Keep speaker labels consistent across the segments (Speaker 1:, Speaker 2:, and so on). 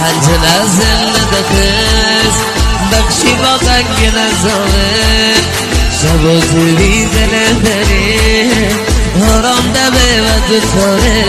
Speaker 1: نزل دخز بخشی با قنگ نزاره شب و توی دل بره هرام دمه و دوتاره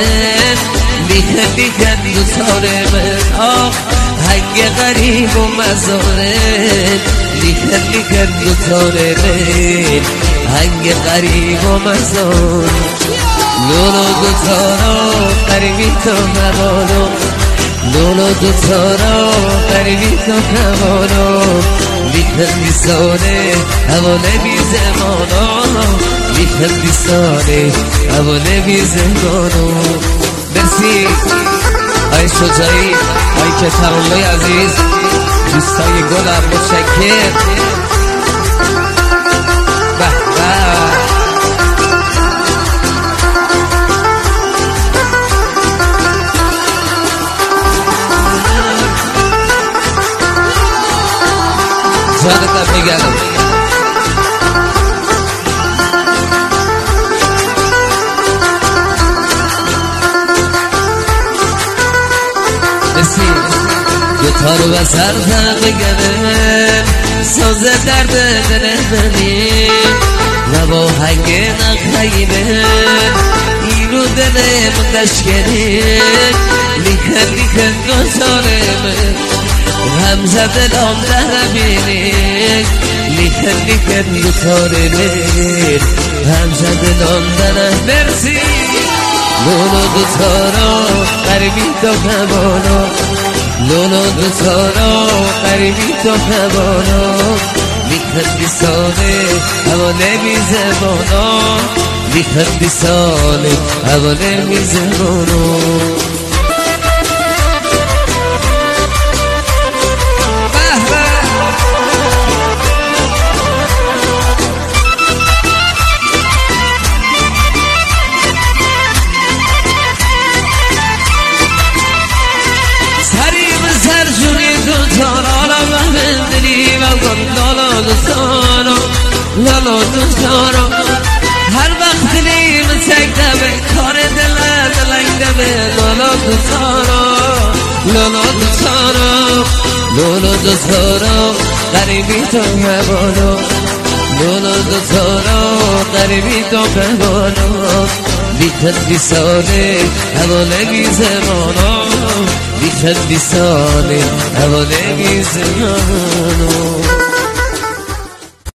Speaker 1: لیکن دوتاره من آخ هنگ غریب و مزاره لیکن دوتاره من هنگ غریب و مزاره لولو دوتارا قریبی تو نبالو لولو دوتارا قریبی تو نبالو لیکن بیسانه حواله بی زمانا لیکن بیسانه حواله بی زمانا مرسی آی شجاعی آی کتاب‌الله عزیز دوستای گلم متشکر به به جانتم میگردم بسی دوتارو و سرزم بگرم ساز درد دل منی لبا هنگ نخیبه اینو دلم دشگره لیکن دوتارم همزه دلم در بینید لیکن دوتاره بینید همزه دلم در مرسی لولو دوتارا قریبی تو نبانا لولو دوتارا قریبی تو نبانا لیکن بیسانه حواله بی زمانا لیکن بیسانه حواله بی زمانا لالا دوستارا هر وقت دلیم سکتبه کار دلنگدبه لالا دوستارا لالا دوستارا لالا دوستارا قریبی تو نبالا لالا دوستارا قریبی تو نبالا لیکن بیسانه حواله بی زمانا لیکن بیسانه حواله بی زمانا